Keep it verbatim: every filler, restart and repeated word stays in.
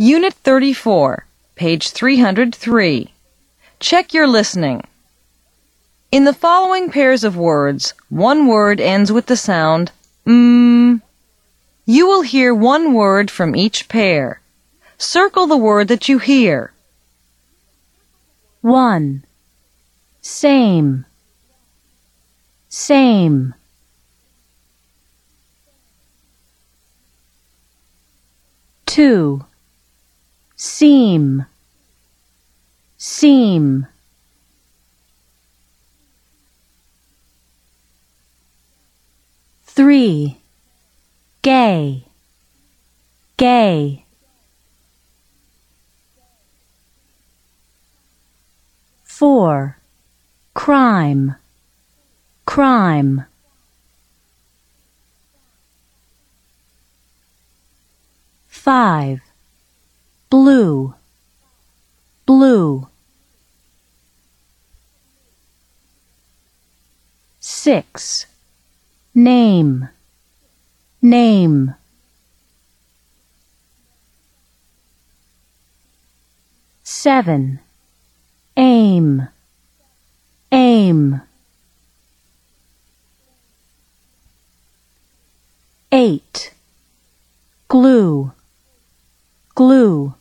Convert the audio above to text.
Unit thirty-four, page three hundred three. Check your listening. In the following pairs of words, one word ends with the sound mm. You will hear one word from each pair. Circle the word that you hear. One. Same. Same. Two. Seam. Seam. Three. Gay. Gay. Four. Crime. Crime. Five. Blue. Blue. Six. Name. Name. Seven. Aim. Aim. Eight. Glue. Glue.